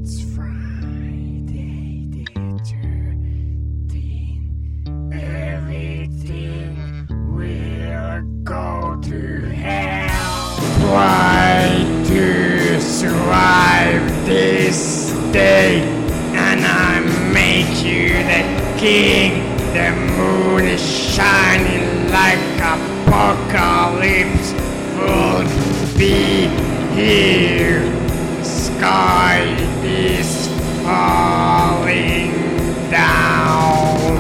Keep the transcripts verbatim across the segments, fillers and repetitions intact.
It's Friday the thirteenth. Everything will go to hell. Try to survive this day, and I make you the king. The moon is shining like apocalypse will be here. Sky is falling down.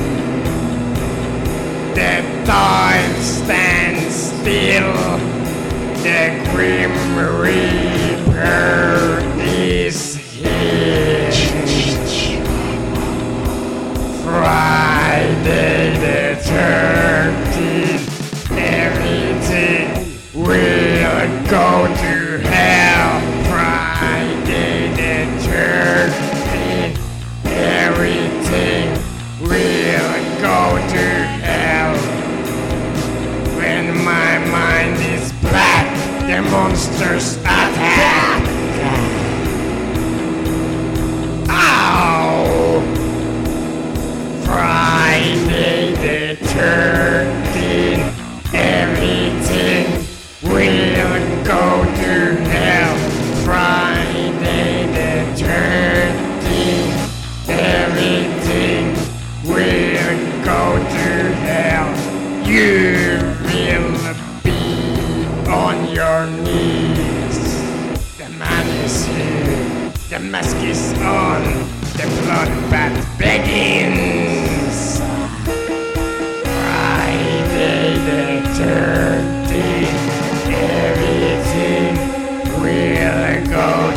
The time stands still. The Grim Reaper is here. Friday the thirteenth. Everything will go to hell. Friday the thirteenth. Everything will go to hell. When my mind is black, the monsters attack. Ow! Friday the thirteenth. Everything will go to hell. Friday the thirteenth. Everything will go to hell. You will be on your knees. The man is here. The mask is on. The bloodbath begins. Friday the thirteenth. Everything will go